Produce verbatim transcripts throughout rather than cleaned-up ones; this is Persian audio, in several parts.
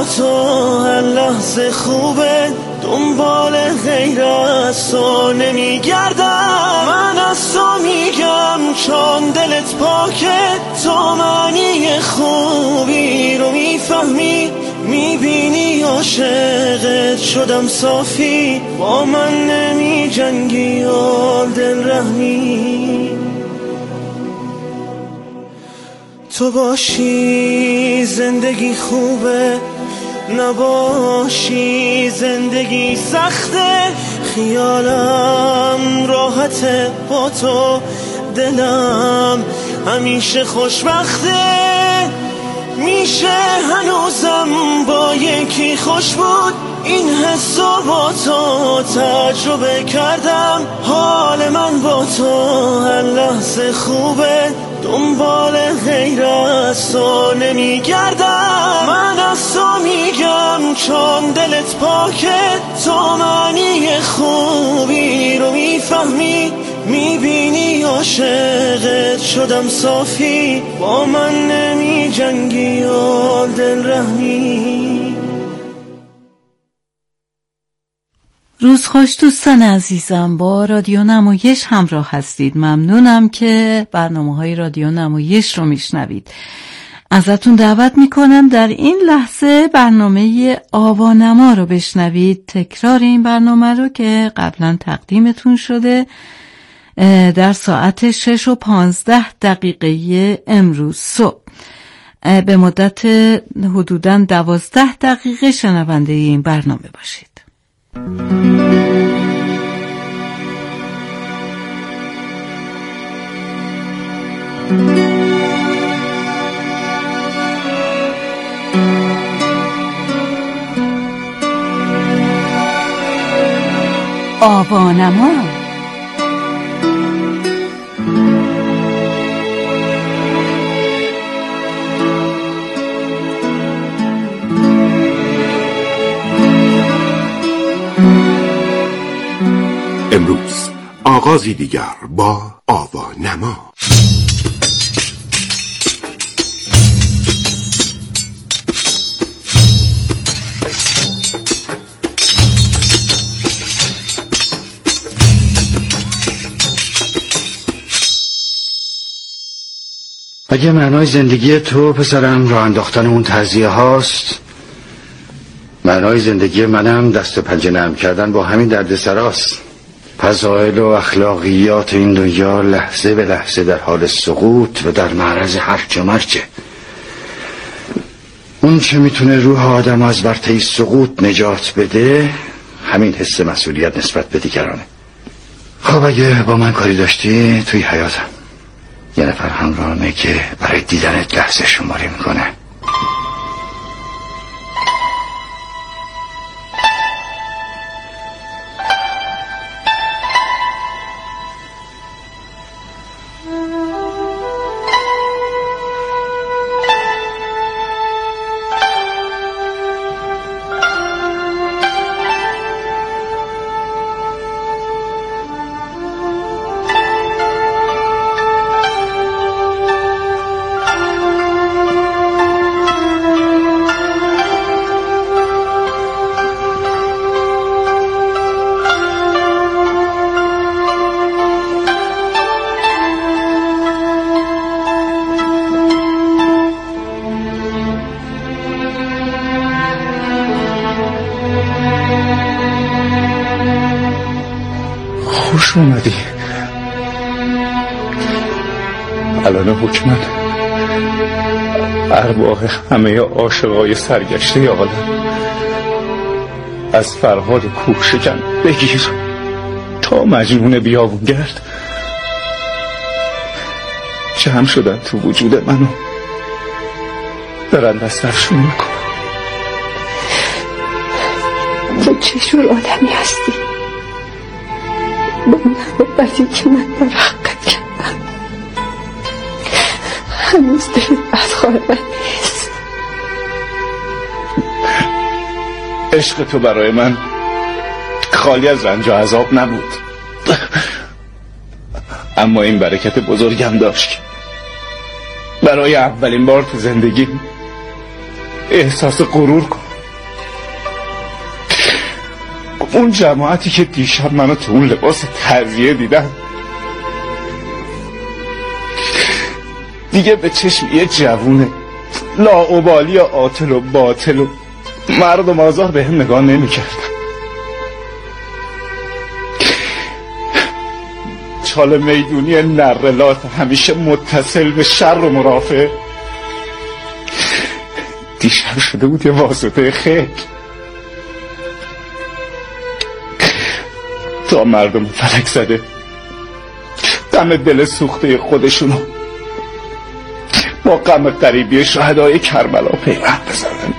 با تو هر لحظه خوبه، دنبال غیر از تو نمیگردم. من از تو میگم چون دلت پاکه، تو معنی خوبی رو میفهمی، میبینی عاشقت شدم صافی، با من نمی جنگی و دل رحمی. تو باشی زندگی خوبه، نباشی زندگی سخته. خیالم راحته با تو، دلم همیشه خوشبخته. میشه هنوزم با یکی خوش بود، این حسو با تو تجربه کردم. حال من با تو هر لحظه خوبه، دنبال غیر از تو نمیگردم. من از تو میگم چون دلت پاکه، تو معنی خوبی رو میفهمی، میبینی عاشقت شدم صافی، با من نمی جنگی و دل رحمی. روز خوش دوستان عزیزم، با رادیو نمایش همراه هستید. ممنونم که برنامه‌های رادیو نمایش رو میشنوید. ازتون دعوت میکنم در این لحظه برنامه آوانما رو بشنوید. تکرار این برنامه رو که قبلا تقدیمتون شده در ساعت شش و پانزده دقیقه امروز صبح. به مدت حدوداً دوازده دقیقه شنونده این برنامه باشید. آوانما. امروز آغازی دیگر با آوانما. اگه معنای زندگی تو پسرم راه انداختن اون تعزیه هاست، معنای زندگی منم دست و پنجه نرم کردن با همین دردسراست. فضائل و اخلاقیات این دنیا لحظه به لحظه در حال سقوط و در معرض هرچ و مرچه. اون چه میتونه روح آدم از ورطه سقوط نجات بده، همین حس مسئولیت نسبت به دیگرانه. خب اگه با من کاری داشتی توی حیاتم، یه نفر همراهمه که برای دیدنت لحظه شماری میکنه. خوش اومدی. الان حکمن ارواح همه عاشقای سرگشته عالم از فرهاد کوه شکن بگیر تا مجنون بیابونگرد جمع شدن تو وجود منو دارن دست افشون میکنن. تو چشور آدمی هستی؟ با محبتی که من در حقت کردم هنوز دلت بدخواه من نیست. عشق تو برای من خالی از رنج و عذاب نبود، اما این برکت بزرگم داشت که برای اولین بار تو زندگی احساس غرور کنم. اون جماعتی که دیشب منو تو اون لباس تعزیه دیدن دیگه به چشم یه جوونه لاابالی و عاطل و باطل و مردم آزار به هم نگاه نمی کردن. چال میدونی نرلات همیشه متصل به شر و مرافع دیشب شده بود یه واسطه خیر تا مردم فلک زده دم دل سوخته خودشونو با غم غریبی شهدای کربلا پیوند بزنن.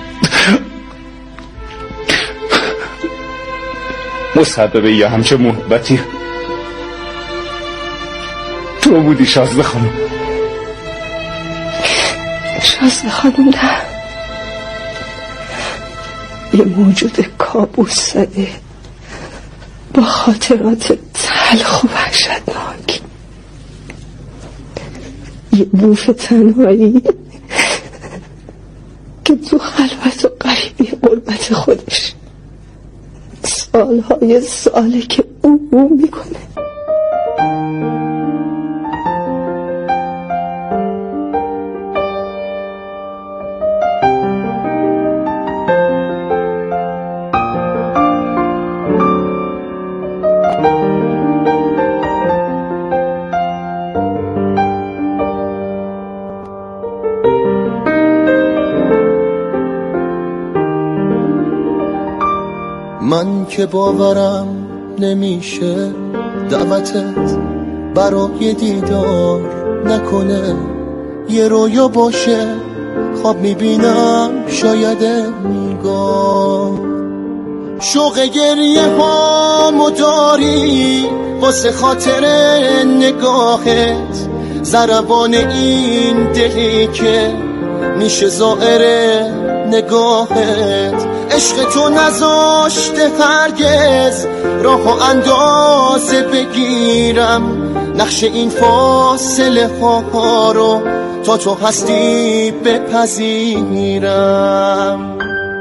مسبب یه همچه محبتی تو بودی شازده خانم. شازده خانم نه، یه موجود کابوس زده با خاطرات تلخ و وحشتناک، یه بوف تنهایی که تو خلوت و غریبی غربت خودش سالهای ساله که او او میکنه. من که باورم نمیشه دعوتت برای دیدار نکنه، یه رویا باشه خواب میبینم شاید میگم شوق گریه هامو داری واسه خاطر نگاهت، ضربان این دلی که میشه زائر نگاهت، عشق تو نذاشته هرگز راه و اندازه بگیرم، نقش این فاصله ها رو تا تو هستی بپذیرم.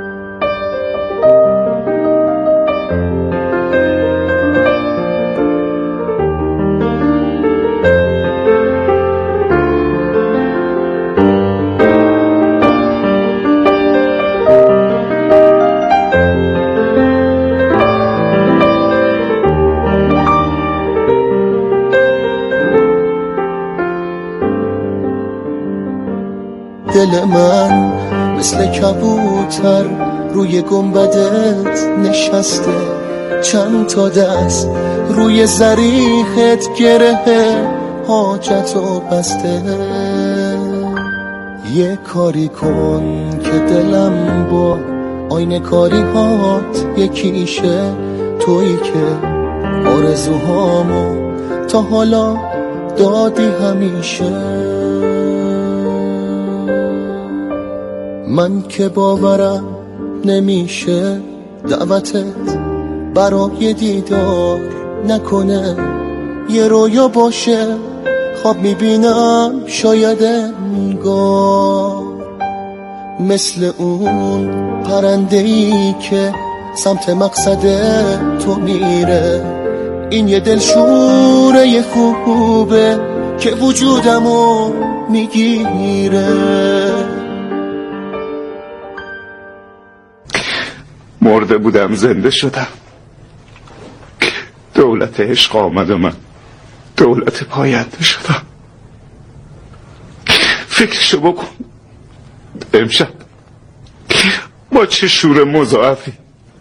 دل من مثل کبوتر روی گنبدت نشسته، چند تا دست روی زریحت گره حاجتو بسته، یه کاری کن که دلم با آینه کاری هات یکیشه، تویی که آرزوهامو تا حالا دادی همیشه. من که باورم نمیشه دعوتت برای دیدار نکنه، یه رویا باشه خواب میبینم شاید انگار مثل اون پرنده‌ای که سمت مقصد تو میره، این یه دلشوره یه خوبه که وجودمو میگیره. مرده بودم زنده شدم، دولت عشق آمد و من دولت پاینده شدم. فکرشو بکن امشب با چه شور مضاعفی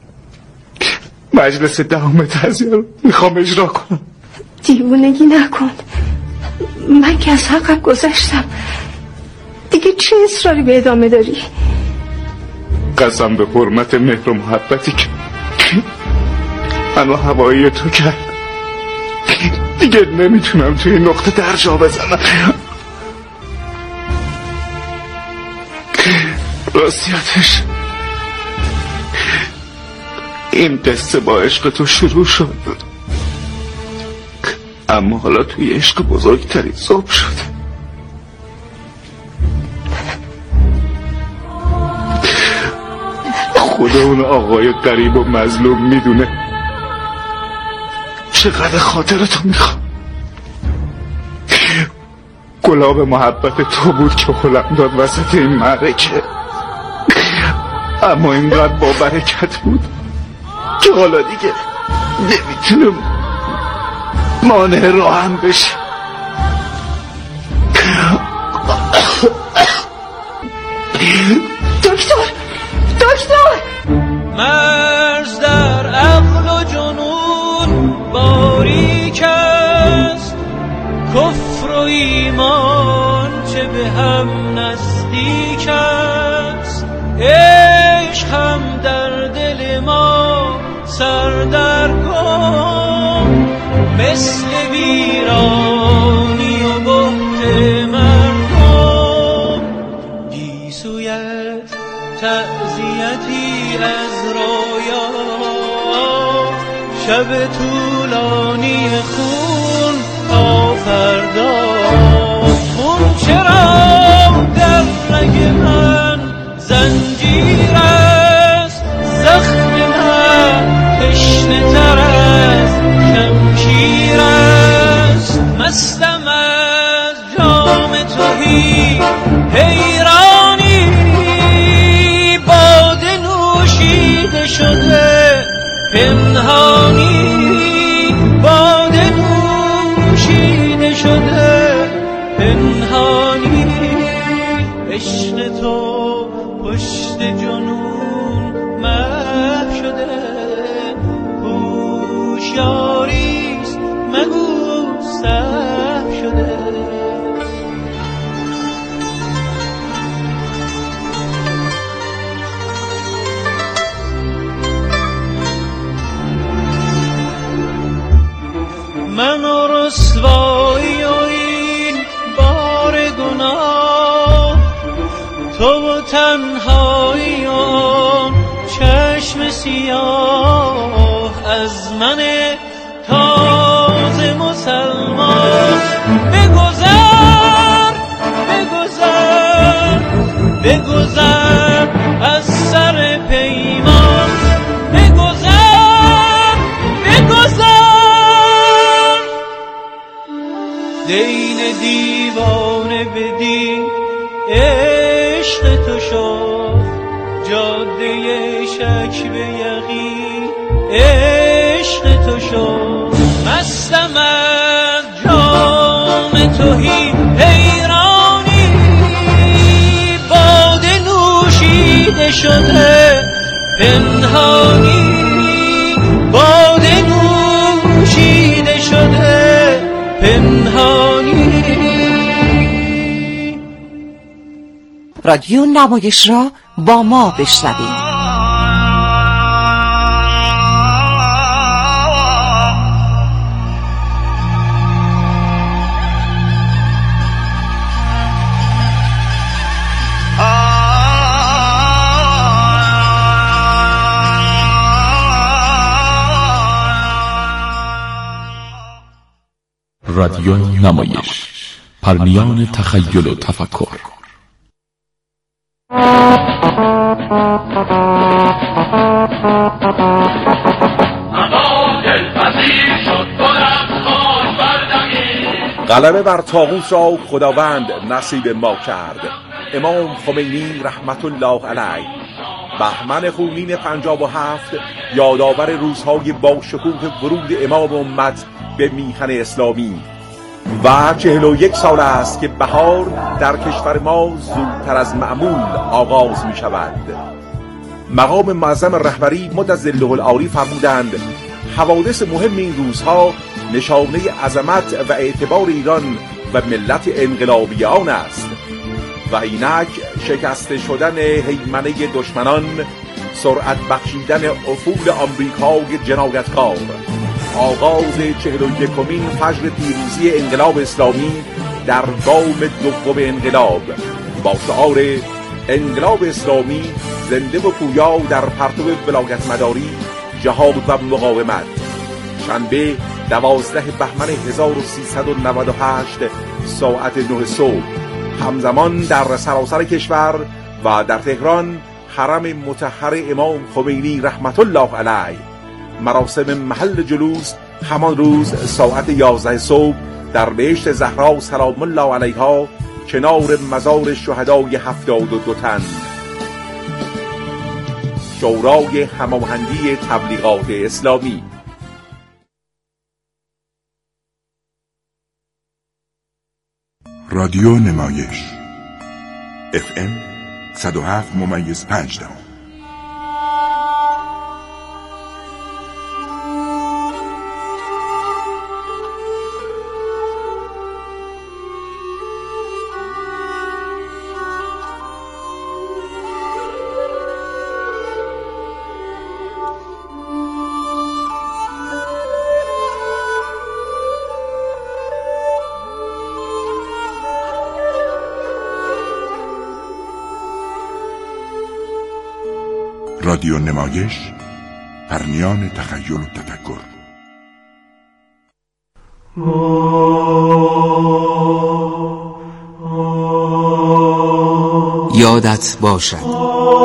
مجلس دهم تعزیه رو میخوام اجرا کنم. دیوونگی نکن، من که از حقم گذشتم، دیگه چه اصراری به ادامه داری؟ قسم به حرمت مهر و محبتی که منو هوایی تو کرد، دیگه نمیتونم توی این نقطه درجا بزنم. راستیتش این قصه با عشق تو شروع شد، اما حالا توی عشق بزرگتری صبح شد. خدا اون آقای غریب و مظلوم میدونه چقدر خاطرتو میخوام. گلاب محبت تو بود که هلم داد وسط این معرکه، اما اینقدر با برکت بود که حالا دیگه نمیتونم مانع راهم بشه. دکتر دکتر مرز در عقل و جنون باریک است، کفر و ایمان چه به هم نزدیک است. عشق هم در دل ما سردرگم، مثل ویرانی و بهت مردم. گیسویت تعزیتی از رویا، شب طولانی خون تا فردا. خون چرا در رگ من زنجیر است، زخم من تشنه تر از شمشیر است. مستم از جام تهی حیرانی، باده نوشیده شده پنهانی. باده نوشیده شده پنهانی. عشق تو پشت جنون محو شده، هوشیاریست مگو سهو شده. من و رسوایی و این بار گناه، تو و تنهایی و چشم سیاه از من تازه مسلمان. بگذر بگذر بگذر از سر پیمان. بگذر بگذر دین دیوانه بدین. عشق تو شد جاده شک به یقین. عشق تو شد مستم از جام تهی حیرانی. باده نوشیده شده پنهانی. باده نوشیده شده پنهانی. رادیو نمایش را با ما بشنوید. رادیو نمایش، پرمیان تخیل و تفکر. غلبه بر طاغوت را خداوند نصیب ما کرد. امام خمینی رحمت الله علیه. بهمن خونین پنجاب و هفت یادآور روزهای با شکوه ورود امام امت به میهن اسلامی و چهل و یک سال است که بهار در کشور ما زودتر از معمول آغاز می شود. مقام معظم رهبری مدظله العالی فرمودند حوادث مهم این روزها نشانه عظمت و اعتبار ایران و ملت انقلابی آن است و اینک شکست شدن هیمنه دشمنان، سرعت بخشیدن افول آمریکای جنایتکار، آغاز چهل و یکمین فجر پیروزی انقلاب اسلامی در گام دوم انقلاب با شعار انقلاب اسلامی زنده و پویا در پرتو ولایت مداری، جهاد و مقاومت. شنبه دوازده بهمن هزار و سیصد و نود و هشت ساعت نه صبح، همزمان در سراسر کشور و در تهران حرم مطهر امام خمینی رحمت الله علیه مراسم محل جلوس همان روز ساعت یازده صبح در بهشت زهرا سلام الله علیها کنار مزار شهدای هفتاد و دو تن شورای هماهنگی تبلیغات اسلامی. رادیو نمایش اف ام صد و هفت ممیز پنج دهم. رادیو نمایش پرنیان تخیل و تفکر. یادت باشد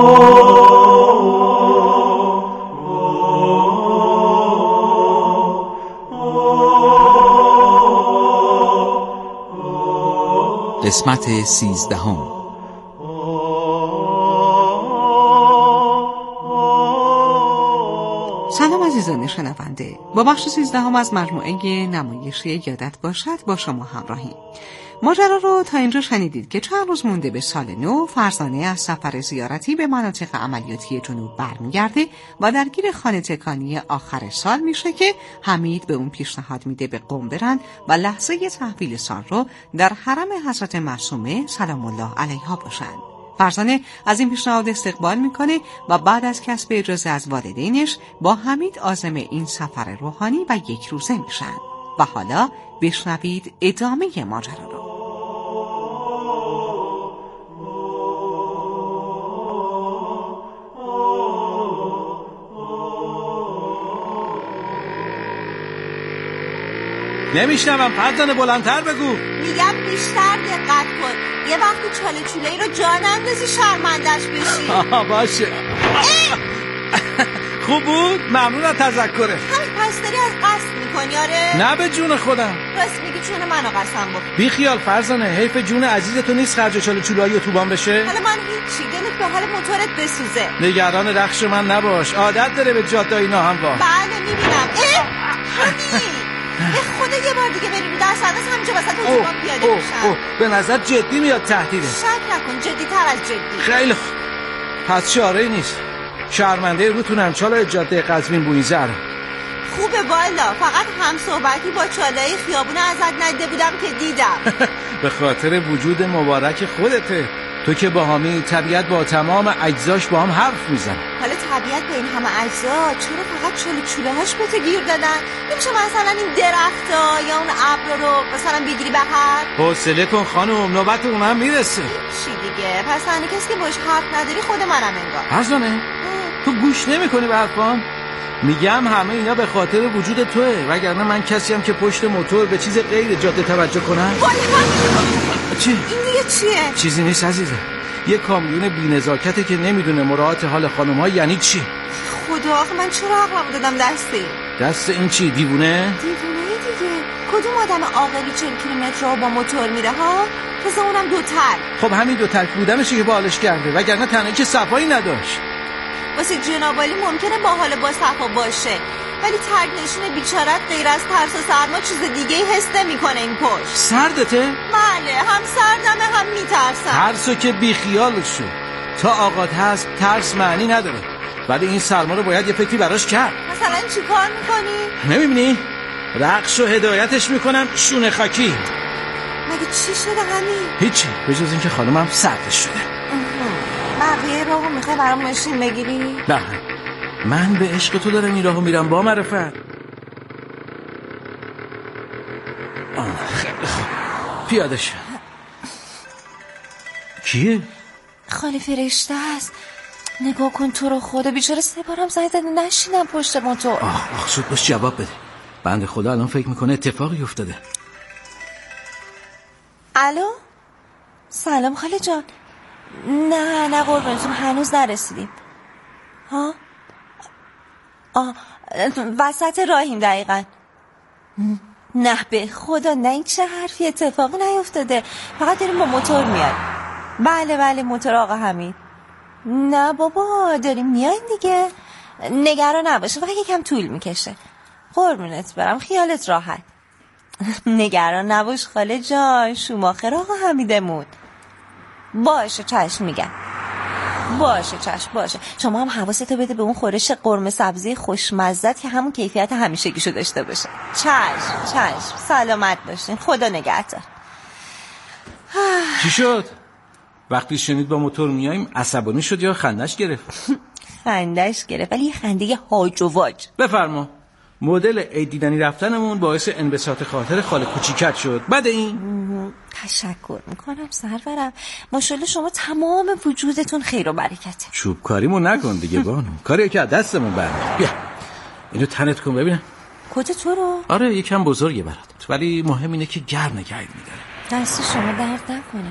قسمت سیزدهم. سلام عزیزان شنونده، با بخش سیزدهم از مجموعه نمایشی یادت باشد با شما همراهیم. ماجرا رو تا اینجا شنیدید که چند روز مونده به سال نو، فرزانه از سفر زیارتی به مناطق عملیاتی جنوب برمیگرده و درگیر خانه تکانی آخر سال میشه که حمید به اون پیشنهاد میده به قم برن و لحظه تحویل سال رو در حرم حضرت معصومه سلام الله علیها باشن. فرزانه از این پیشنهاد استقبال میکنه و بعد از کسب اجازه از والدینش با حمید عازم این سفر روحانی و یک روزه میشن. و حالا بشنوید ادامه ماجرا رو. نمیشنوم، فرزانه بلندتر بگو. میگم بیشتر دقت کن، یه وقتی چاله چوله ای رو جا نندازی شرمندش بشی. آها باشه. خوب بود، ممنون از تذکره. همین پس داری از قصد میکنی؟ آره نه به جون خودم. راست میگی جون منو قسم بخور. بی خیال فرزانه، حیف جون عزیز تو نیست خرج چاله چوله‌ای اتوبان بشه. حالا من هیچی، دلت به حال موتورت بسوزه. نگران رخش من نباش، عادت داره به جاده‌ای ناهموار. بله میبینم. اه به خدا یه بار دیگه بری رو در سردست همینجا وسط اتوبان پیاده میشم. به نظر جدی میاد تهدیده. شک نکن، جدی تر از جدی. خیلی خوب، پس چاره‌ای نیست. شرمنده روتونم چاله جاده قزوین بوئیزر. خوبه والا، فقط هم صحبتی با چاله‌ای خیابون ازت ندیده بودم که دیدم. به خاطر وجود مبارک خودته. تو که با همی طبیعت با تمام اجزاش با هم حرف میزن. حالا طبیعت با این همه اجزا چرا فقط چاله چوله هاش به تو گیر دادن؟ نمیشه مثلا این درختا یا اون ابر رو مثلا بگیری بهر؟ حوصله کن خانم، نوبت اونم میرسه. چی دیگه؟ پس تنها کسی که باش حرف نداری خود منم انگار. فرزانه تو گوش نمی‌کنی به حرفام؟ میگم همه اینا به خاطر وجود توئه، وگرنه من کسی هم که پشت موتور به چیز غیر جاده توجه کنم. چی؟ این دیگه چیه؟ چیزی نیست عزیزم، یه کامیون بی‌نزاکته که نمیدونه مراعات حال خانم‌ها یعنی چی. خدا آخه من چرا عقلمو دادم دسته؟ دست این چی؟ دیوونه؟ دیوونه دیگه. کدوم آدم عاقلی چهل کیلومتر رو با موتور میره ها؟ پس اونم دوتر. خب همین دو ترک بودنشه که بالش کرده، وگرنه تنهایی که صفایی نداشت. واسه جنابالی ممکنه با حال با صفا باشه، ولی ترک نشین بیچارت غیر از ترس و سرما چیز دیگه ای حس نمی‌کنه این پشت. سردته؟ بله، هم سردمه هم میترسم. ترسو که بیخیالش شو، تا آقات هست ترس معنی نداره، ولی این سرما رو باید یه فکری براش کرد. مثلا چی کار میکنی؟ نمیبینی؟ رقص و هدایتش میکنم شونه خاکی. مگه چی شده همین؟ هیچی، به جز اینکه خانمم سردش شده. بقیه راهو میخوای برام ماشین بگیری؟ نه، من به عشق تو دارم این راهو میرم با معرفت. خیلی خوب، پیاده شو. کیه؟ خاله فرشته است. نگاه کن تو رو خدا، بیچاره سه بارم زنگ زده نشینم پشت موتور. آخ آخ شد، باش جواب بده. بنده خدا الان فکر میکنه اتفاقی افتاده. الو؟ سلام خاله جان. نه نه قربونتون هنوز نرسیدیم. ها؟ آه وسط راهیم دقیقا. نه به خدا، نه این چه حرفی، اتفاقی نیفتاده، فقط داریم با موتور میاد. بله بله موتور آقا حمید. نه بابا داریم میایم دیگه، نگران نباشه، فقط یکم طول میکشه. قربونت برم، خیالت راحت. نگران نباش خاله جان، شوماخر آقا حمیدمون. باشه چشم میگم، باشه چشم باشه. شما هم حواستو بده به اون خورش قرمه سبزی خوشمزت که همون کیفیت همیشگیشو داشته باشه. چشم چشم، سلامت باشین، خدا نگهدار. چی شد؟ وقتی شنید با موتور میایم عصبانی شد یا خندش گرفت؟ خندش گرفت، ولی یه خنده هاج و واج. بفرما. مدل عید دیدنی رفتنمون باعث انبساط خاطر خاله کوچیکت شد. بعد این تشکر میکنم سرورم، ماشاءالله شما تمام وجودتون خیر و برکته. چوب کاریمو نکن دیگه بانو، کاری که از دستمون برمیاد. بیا اینو تنت کن ببینم. کت تو رو؟ آره یکم بزرگه برات، ولی مهم اینه که گرم نگه میداره. دست شما درد نکنه.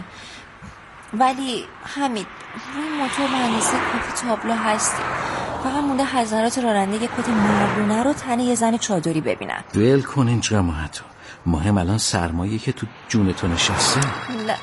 ولی حمید روی موتور مهندسی کافی تابلو هستی، فقط مونده حضرات راننده یه کت مردونه رو تنه یه زن چادری ببینن. ول کن این جماعتو، مهم الان سرمایه که تو جونتو نشسته. لا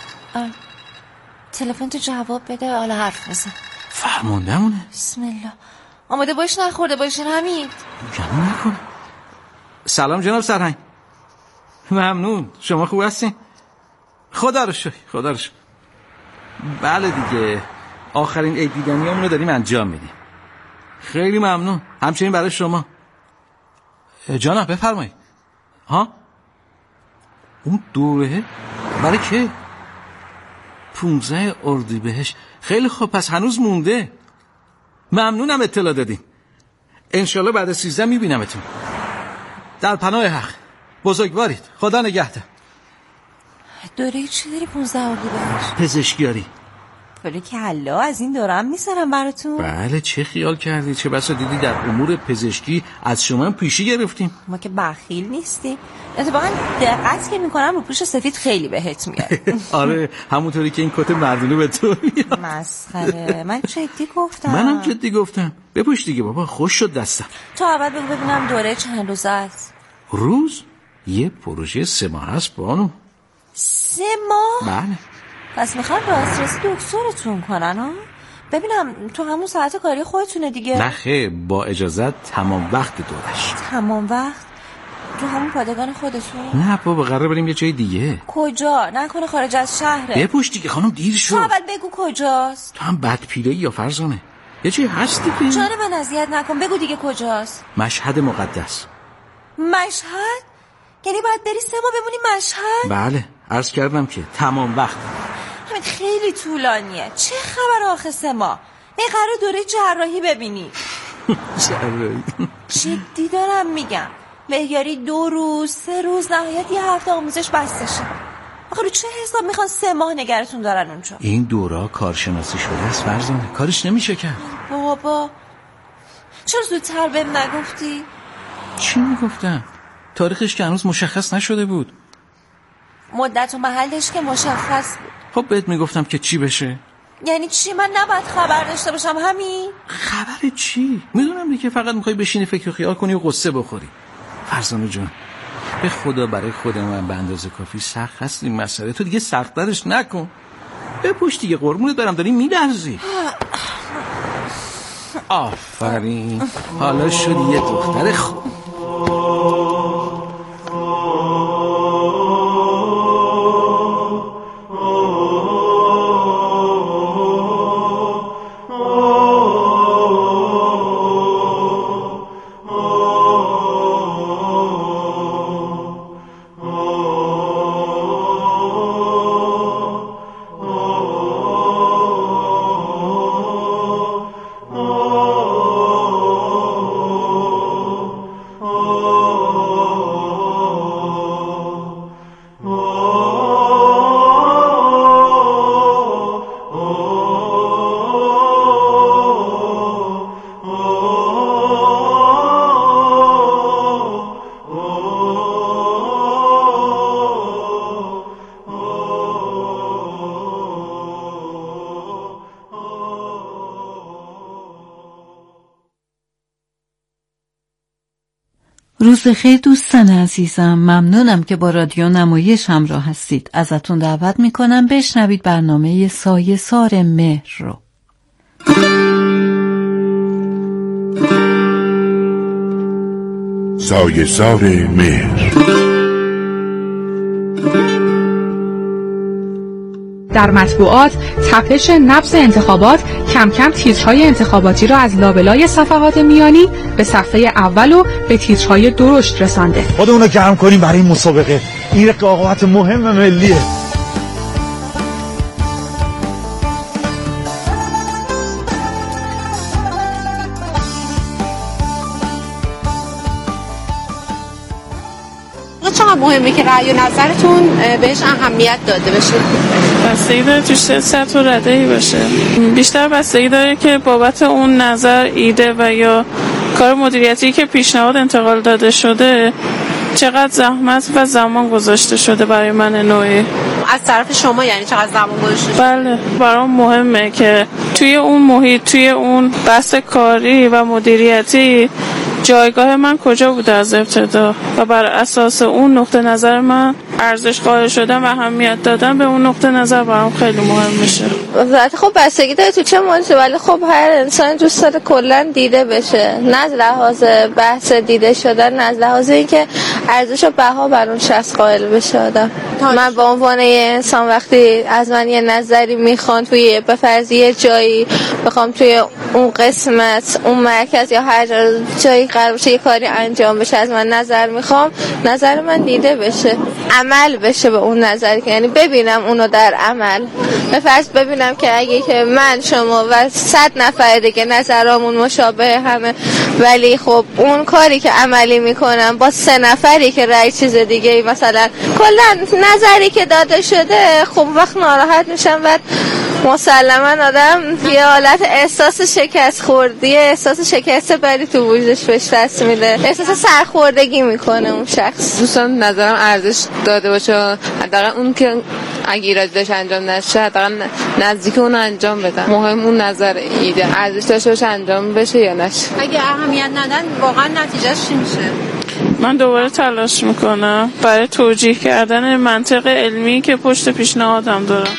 تلفن تو جواب بده، حالا حرف بزن. فرماندهمونه. بسم الله. آماده باش نخورده باشین حمید. گمون نکن. سلام جناب سرهنگ. ممنون، شما خوب هستین؟ خدا رو شکر، خدا رو شکر. بله دیگه، آخرین عید دیدنیامونو داریم انجام میدیم. خیلی ممنون، همچنین برای شما. جانم بفرمایید. ها اون دوره برای که پونزده اردیبهشت. خیلی خوب، پس هنوز مونده. ممنونم اطلاع دادین. انشالله بعد سیزده میبینمتون. در پناه حق. بزرگوارید، خدا نگهدار. دوره چی داری پونزده اردیبهشت؟ پزشکیاری. ولی که حالا از این دورم میسرم براتون. بله چه خیال کردی، چه بسا دیدی در امور پزشکی از شما پیشی گرفتیم. ما که بخیل نیستیم، اتفاقا دقت که میکنم رو پوش سفید خیلی بهت میاد. آره همونطوری که این کت مردونه به تو میاد. مسخره، من جدی گفتم. منم جدی گفتم. بپوش دیگه بابا، خوش شد دستم. تو اول بگو ببینم دوره چند روزه است. روز یه پروژه سه ماه هست بانو. سه ماه؟ بله. پس میخوان دسترسی دکترتون کنن ها؟ ببینم تو همون ساعت کاری خودتونه دیگه. نه خیر، با اجازت تمام وقت دورش. تمام وقت؟ تو همون پادگان خودتون؟ نه بابا قراره بریم یه جای دیگه. کجا؟ نکنه خارج از شهره؟ بپوش دیگه خانم، دیر شد. تو اول بگو کجاست. تو هم بدپیله‌ای یا فرزانه؟ یه چی هستی که؟ جان من اذیت نکن، بگو دیگه کجاست. مشهد مقدس. مشهد؟ یعنی باید بری سه ماه بمونی مشهد؟ بله، عرض کردم که تمام وقت. همین خیلی طولانیه. چه خبر آخه سه ماه؟ می قرار دوره جراحی ببینی. جراحی؟ جدی دارم میگم. مهیاری دو روز سه روز نهایت یه هفته آموزش بسته شه. آخه رو چه حساب میخوان سه ماه نگرتون دارن اونجا؟ این دورا کارشناسی شده است فرزانه، کارش نمیشه کرد. بابا چرا زودتر بهم نگفتی؟ چی میگفتم؟ تاریخش که هنوز مشخص نشده بود. مدت و محلش که مشخص بود. خب بهت میگفتم که چی بشه. یعنی چی؟ من نباید خبر داشته باشم همین؟ خبر چی؟ میدونم دیگه، فقط میخوای بشینی فکر و خیال کنی و قصه بخوری. فرزانه جان به خدا برای خود من به اندازه کافی سخت هست این مسئله، تو دیگه سخت‌ترش نکن. بپوش دیگه قربونت برم، داری میلرزی. آفرین، حالا شدی یه دختر خوب. Oh روز خیر دوستان عزیزم، ممنونم که با رادیو نمایش همراه هستید. ازتون دعوت میکنم بشنوید برنامه سایه‌سار مهر رو. سایه‌سار مهر. در مطبوعات تپش نبض انتخابات کم کم تیترهای انتخاباتی را از لابلای صفحات میانی به صفحه اول و به تیترهای درشت رسانده. خودمون رو گرم کنیم برای این مسابقه. این رقابت مهم ملیه. چقدر مهمه که رأی و نظرتون بهش اهمیت داده بشه؟ بستگی داره توش چه سطح و رده‌ای باشه. بیشتر بستگی داره که بابت اون نظر، ایده و یا کار مدیریتی که پیشنهاد انتقال داده شده چقدر زحمت و زمان گذاشته شده برای من نوعی. از طرف شما یعنی چقدر زمان گذاشته شده؟ بله، برام مهمه که توی اون محیط، توی اون بحث کاری و مدیریتی جایگاه من کجا بوده از ابتدا و بر اساس اون نقطه نظر من ارزش قائل شدن و اهمیت دادن به اون نقطه نظر برام خیلی مهم میشه. البته خب بستگی داره تو چه موضوعی، ولی خب هر انسان دوست داره کلا دیده بشه، نه از لحاظ بحث دیده شدن، نه از لحاظ اینکه ارزش و بها بر اون شخص قائل بشه آدم. من به عنوان یه انسان وقتی از من یه نظری میخوان توی به فرض یه جایی بخوام توی اون قسمت، اون مرکز یا هر جایی قرار بشه یه کاری انجام بشه، از من نظر میخوام نظر من دیده بشه، عمل بشه به اون نظری که یعنی ببینم اونو در عمل. به فرض ببینم که اگه که من شما و صد نفر دیگه نظرامون مشابه همه، ولی خب اون کاری که عملی میکنم با سه نفری که رأی چیز دیگه مثلا کلا نظری که داده شده، خب وقت ناراحت میشم و مسلما آدم یه حالت احساس شکست خوردی، احساس شکست بری تو وجودش بهش دست میده، احساس سرخوردگی میکنه اون شخص. دوستان نظرم ارزش داده باشه، حداقل اون که اگه ایرادی داشت انجام نشه حداقل نزدیک اون انجام بدن. مهم اون نظر ایده ارزش داشته باشه انجام بشه یا نشه. اگه اهمیت ندن واقعا نتیجهش چی میشه؟ من دوباره تلاش میکنم برای توجیه کردن منطق علمی که پشت پیشنهادم دارم.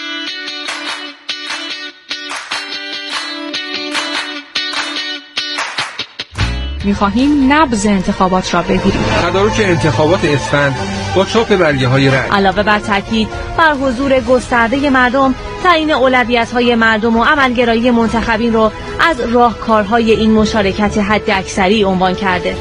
می‌خواهیم نبض انتخابات را بگیریم. تدارک انتخابات اسفند با چاپ برگه‌های رأی. علاوه بر تاکید بر حضور گسترده مردم، تعیین اولویت‌های مردم و عملگرایی منتخبین را از راهکارهای این مشارکت حداکثری عنوان کرده.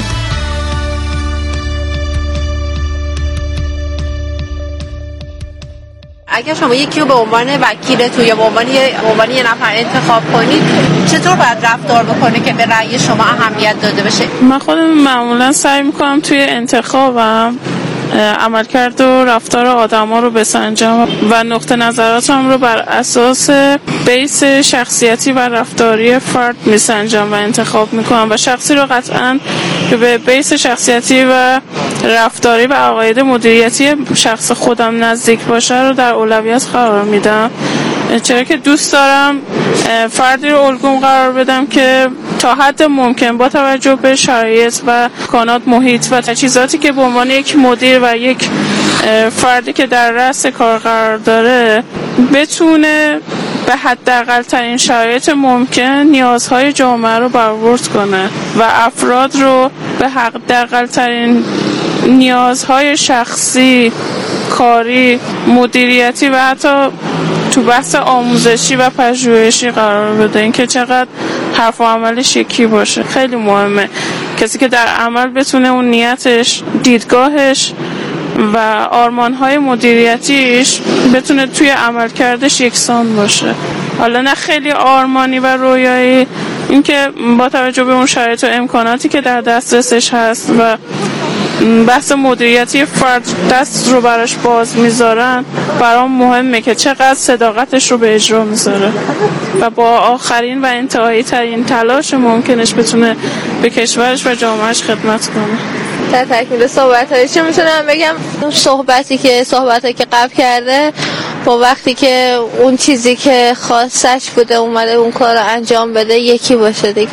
اگر شما یکی رو به عنوان وکیلتون یا به عنوان یه عنوان یه نفر انتخاب کنید، چطور باید رفتار بکنه که به رأی شما اهمیت داده بشه؟ من خودم معمولا سعی میکنم توی انتخابم عملکرد و رفتار آدما رو بسنجم و نقطه نظراتم رو بر اساس بیس شخصیتی و رفتاری فرد میسنجم و انتخاب میکنم و شخصی رو قطعاً که به بیس شخصیتی و رفتاری و عقاید مدیریتی شخص خودم نزدیک باشه رو در اولویت قرار میدم، چرا که دوست دارم فردی رو الگوم قرار بدم که تا حد ممکن با توجه به شرایط و امکانات، محیط و تجهیزاتی که به عنوان یک مدیر و یک فردی که در رأس کار قرار داره بتونه به حداقل ترین شرایط ممکن نیازهای جامعه رو برآورد کنه و افراد رو به حداقل ترین نیازهای شخصی، کاری، مدیریتی و حتی تو بحث آموزشی و پژوهشی قرار بده. این که چقدر حرف و عملش یکی باشه خیلی مهمه. کسی که در عمل بتونه اون نیتش، دیدگاهش و آرمانهای مدیریتیش بتونه توی عملکردش یکسان باشه. حالا نه خیلی آرمانی و رویایی، اینکه با توجه به اون شرایط و امکاناتی که در دسترسش هست و بحث مدیریتی فرد دست رو براش باز میذارن، برام مهمه که چقدر صداقتش رو به اجرا میذاره و با آخرین و انتهایی ترین تلاش ممکنش بتونه به کشورش و جامعهش خدمت کنه. در تکمیل صحبت‌هایش میتونم بگم اون صحبتی که صحبتی که قبل کرده با وقتی که اون چیزی که خواستش بوده اومده اون کار رو انجام بده یکی باشه دیگه.